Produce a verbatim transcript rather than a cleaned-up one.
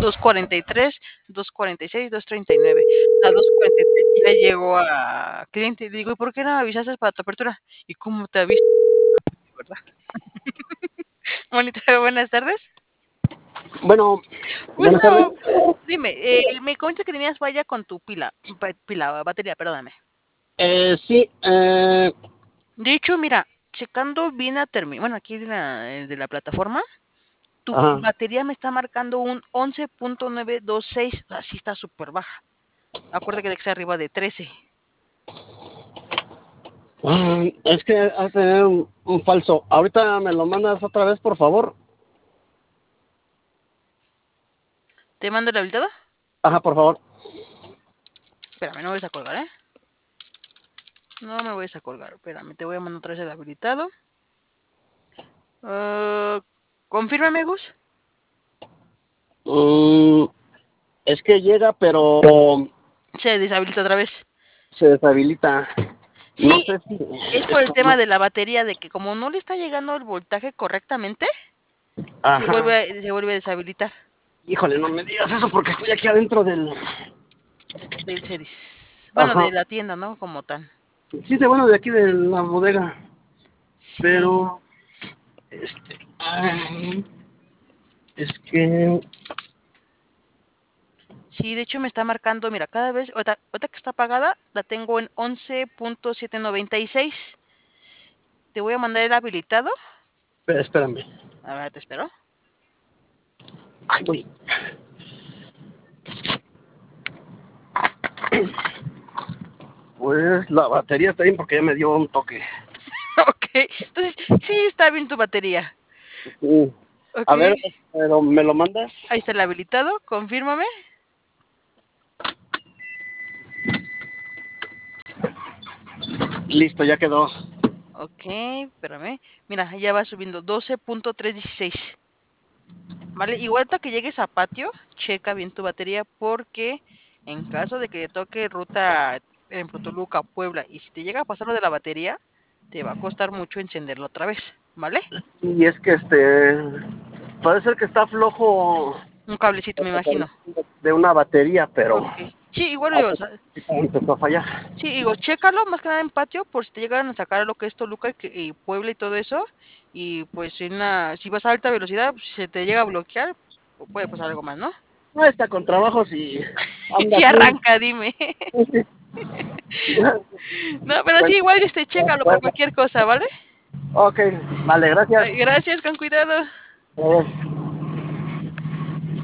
dos cuarenta y tres, dos cuarenta y seis, dos treinta y nueve. A dos cuarenta y tres ya llegó a cliente y le digo, ¿y por qué no me avisaste para tu apertura? ¿Y cómo te aviso? ¿Verdad? Bonita, buenas tardes. Bueno, buenas tardes. Justo, dime, eh, me comentas que tenías falla con tu pila, pa- pila, batería, perdóname. Eh, sí, eh, De hecho, mira, checando bien a termi- bueno, aquí de la, eh, de la plataforma, tu ajá. batería me está marcando un once punto novecientos veintiséis, así está súper baja. Acuérdate que está arriba de trece. Ah, es que has tenido un, un falso. Ahorita me lo mandas otra vez, por favor. ¿Te mando el habilitado? Ajá, por favor. Espérame, no me a colgar, ¿eh? No me voy a colgar, espérame, te voy a mandar otra vez el habilitado. Uh, confírmame, Gus. Mm, es que llega, pero Se deshabilita otra vez. se deshabilita. No Sí, sé si es por es el tema como... de la batería, de que como no le está llegando el voltaje correctamente, se vuelve Ajá. a, se vuelve a deshabilitar Híjole, no me digas eso porque estoy aquí adentro del... del series. Bueno, Ajá. de la tienda, ¿no? Como tal. Sí, de bueno, de aquí de la bodega. Sí. Pero, este... ay, es que... Sí, de hecho me está marcando, mira, cada vez, ahorita, ahorita que está apagada, la tengo en once punto setecientos noventa y seis. Te voy a mandar el habilitado. Espera, espérame. A ver, te espero. Ay, güey. Pues la batería está bien porque ya me dio un toque. Ok, entonces sí está bien tu batería. Sí. Ok, A ver, pero ¿me lo mandas? ahí está el habilitado, confírmame. Listo, ya quedó. Ok, espérame. Mira, ya va subiendo doce punto trescientos dieciséis. Vale, igual hasta que llegues a patio, checa bien tu batería porque en caso de que te toque ruta en Toluca, Puebla, y si te llega a pasar lo de la batería, te va a costar mucho encenderlo otra vez, ¿vale? Y es que este, puede ser que está flojo Un cablecito, me imagino. de una batería, pero Ok. Sí, igual digo, o apenas sea, empezó a fallar. sí, digo, chécalo más que nada en patio por si te llegan a sacar lo que es Toluca y, que- y Puebla y todo eso. Y pues en una, si vas a alta velocidad, pues, si se te llega a bloquear, o puede pasar algo más, ¿no? No está con trabajos y anda Si aquí. arranca, dime. No, pero sí, igual este, chécalo por Bueno, cualquier cosa, ¿vale? ok, vale, gracias. Ay, gracias, con cuidado. Eh,